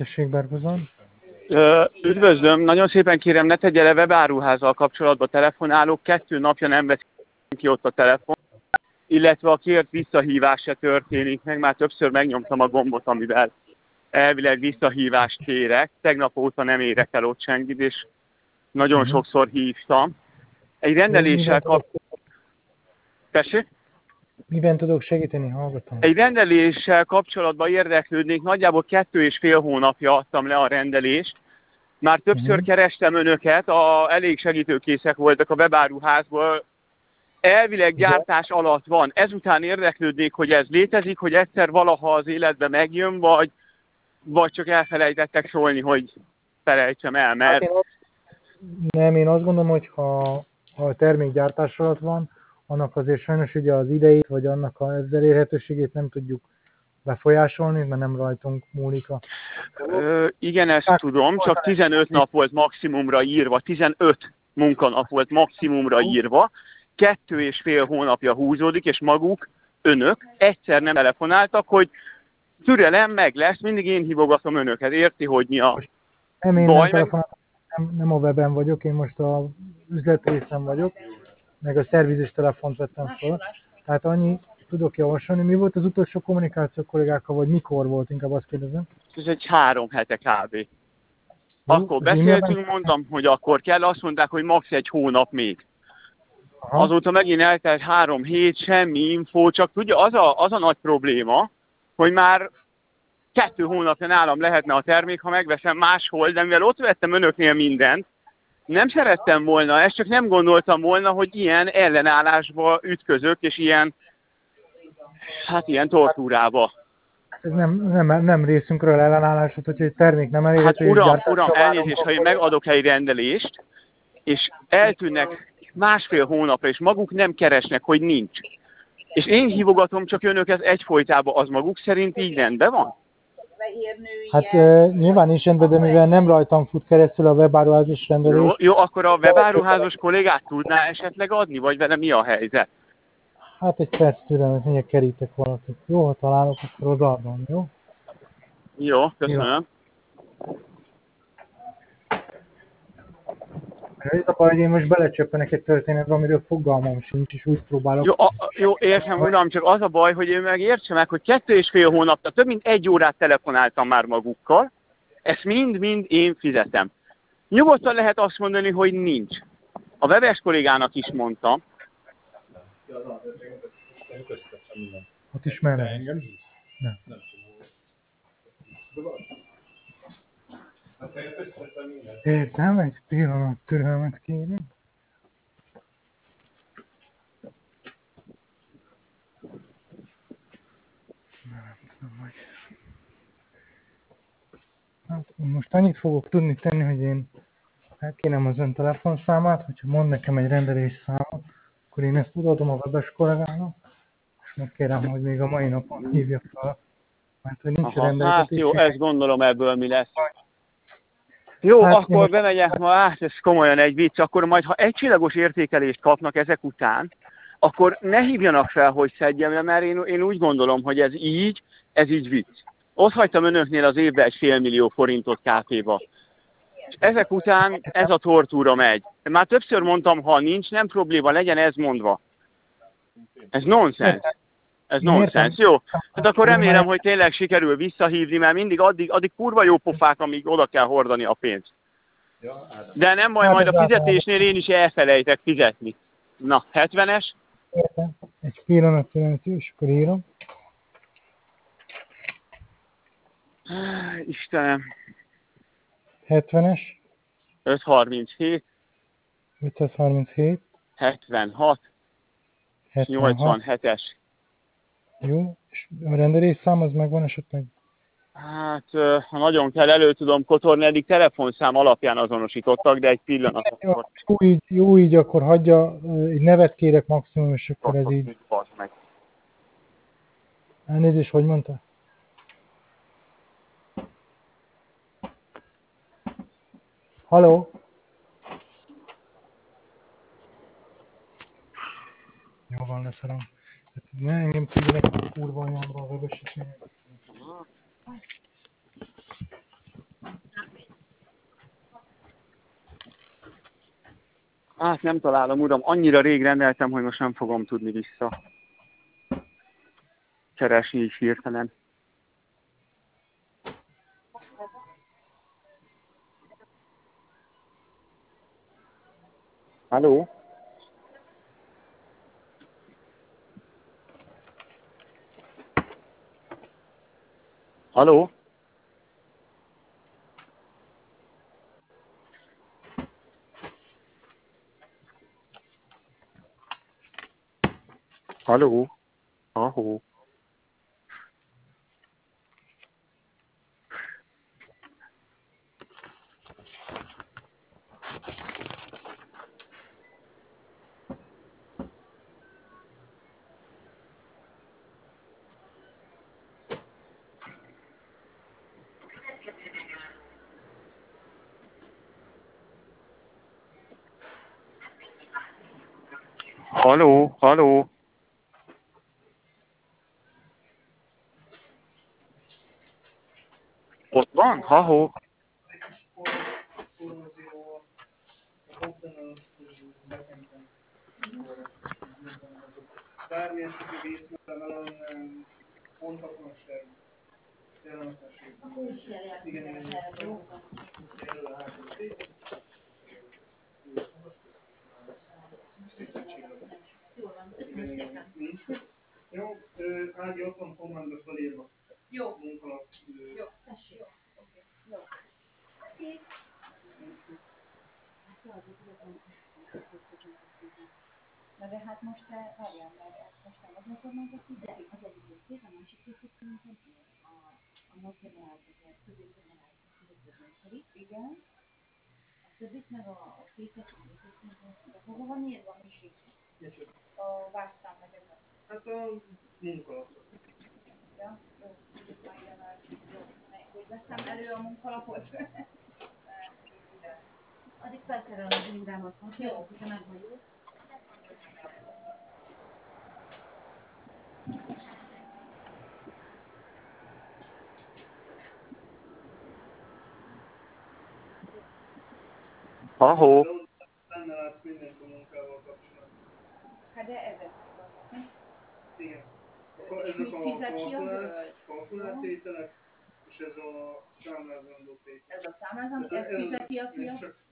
Tessék, Bergozon. Üdvözlöm, nagyon szépen kérem, ne tegye le webáruházzal kapcsolatban telefonálok, 2 napja nem veszik ki ott a telefon, illetve a kért visszahívás se történik meg, már többször megnyomtam a gombot, amivel elvileg visszahívást kérek, tegnap óta nem érek el ott senkit, és nagyon sokszor hívtam. Egy rendeléssel Miben tudok segíteni? Hallgatom. Egy rendeléssel kapcsolatban érdeklődnék, nagyjából 2,5 hónapja adtam le a rendelést. Már többször kerestem önöket, elég segítőkészek voltak a webáruházból. Elvileg gyártás alatt van. Ezután érdeklődnék, hogy ez létezik, hogy egyszer valaha az életbe megjön, vagy csak elfelejtettek szólni, hogy felejtsem el, mert... Nem, én azt gondolom, hogy ha a termék gyártás alatt van, annak azért sajnos ugye az idejét, vagy annak az elérhetőségét nem tudjuk befolyásolni, mert nem rajtunk múlik a... Igen, ezt tudom, csak 15 nap volt maximumra írva, 15 munkanap volt maximumra írva, 2,5 hónapja húzódik, és maguk, önök egyszer nem telefonáltak, hogy türelem, meg lesz, mindig én hívogatom önöket, érti, hogy mi a nem, én baj? nem a weben vagyok, én most a üzletrészen vagyok, meg a szervizis telefont vettem fel. Tehát annyi tudok javasolni. Mi volt az utolsó kommunikáció kollégákkal, vagy mikor volt, inkább azt kérdezem? Ez egy 3 hete kb. Akkor beszéltünk, mondtam, hogy akkor kell, azt mondták, hogy max. 1 hónap még. Aha. Azóta megint eltelt 3 hét, semmi infó, csak tudja, az a nagy probléma, hogy már 2 hónapja nálam lehetne a termék, ha megveszem máshol, de mivel ott vettem önöknél mindent, nem szerettem volna ezt, csak nem gondoltam volna, hogy ilyen ellenállásba ütközök, és ilyen tortúrába. Ez nem részünkről ellenállás, hogy egy termék nem elérhető. Hát uram, elnézést, ha én megadok egy rendelést, és eltűnnek 1,5 hónapra, és maguk nem keresnek, hogy nincs. És én hívogatom csak önöket egyfolytában, az maguk szerint így rendben van? Hát nyilván is rendben, de mivel nem rajtam fut keresztül a webáruházas rendelés. Jó, akkor a webáruházas kollégát tudná esetleg adni, vagy vele mi a helyzet? Hát egy perc türelmet, mindjárt kerítek valakit. Jó, ha találok, akkor odaadom, jó? Jó, köszönöm. Ez a baj, hogy én most belecsöppenek egy történetbe, amiről fogalmam sincs, és úgy próbálok. Jó, értem, uram, csak az a baj, hogy én meg értsem meg, hogy 2,5 hónapta, több mint 1 órát telefonáltam már magukkal, ezt mind én fizetem. Nyugodtan lehet azt mondani, hogy nincs. A webes kollégának is mondtam. Ott ismerem. Nem. Értem, egy pillanat türelmet kérünk. Nem tudom, hogy... Hát, most annyit fogok tudni tenni, hogy én elkérem az ön telefonszámát, hogyha mond nekem egy rendelés számot, akkor én ezt odaadom a webes kollégának, és megkérem, hogy még a mai napon hívja fel, mert hogy nincs rendeltetés. Hát jó, ezt gondolom ebből mi lesz. Jó, hát akkor bemegyek ma, ez komolyan egy vicc, akkor majd ha egycsillagos értékelést kapnak ezek után, akkor ne hívjanak fel, hogy szedjem le, mert én úgy gondolom, hogy ez így vicc. Ott hagytam önöknél az évben 1,5 millió forintot KP-ba. És ezek után ez a tortúra megy. Már többször mondtam, ha nincs, nem probléma, legyen ez mondva. Ez nonsens. Ez nonsens, jó? Hát akkor remélem, hogy tényleg sikerül visszahívni, mert mindig addig kurva jó pofák, amíg oda kell hordani a pénzt. De nem baj, majd a fizetésnél én is elfelejtek fizetni. Na, 70-es? Értem. Egy pillanat jelentő, és akkor írom. Istenem. 70-es. 537. 537. 76. 87-es. Jó, és a rendelésszám az megvan esetleg? Hát, ha nagyon kell, elő tudom kotorni, eddig telefonszám alapján azonosítottak, de egy pillanat. Akkor... Jó így, akkor hagyja, egy nevet kérek maximum, és akkor ez így. Elnézést, hogy mondta? Halló? Jó van, leszarom. Ne engem küldjenek a kurva anyámra a webesítmények. Hát nem találom, uram. Annyira rég rendeltem, hogy most nem fogom tudni vissza keresni így hirtelen. Halló? Halló? Halló? Ahó? Halló? Halló? Ott van? Halló? Bármilyen sok vészmelemelem, pontatlanság, jelenetesség. Akkor is igen, igen. Jó. Erről a hátul. Jól van, köszönöm szépen. Jó, Ági, ott van kommandra felírva. Jó. Munkalap. Jó, tessék. Jó, oké. Jó. Oké. Na de hát most te várjál, mert most nem az önkormányzat tudja, az egyik részét, a másik részét szerintem a nagygenerált, a középgenerált, középgenerált, igen. A többit meg a féket, de hova van írva, Misi? A vásztán vagy a... Hát a munkalapot. Ja, jó, nagygenerált, jó. Hogy veszem elő a munkalapot? Addig felszerelem az Indrámat, jó, hogyha megvan jó. Ahó? Benne látsz mindent a munkával kapcsolatban. Hát de ezek vannak. Igen. És Ezek mit fizet ki a kalkulátételek, és ez a számlázandó tétel. Ez a számlázandó, ezt fizeti ki a... Ez csak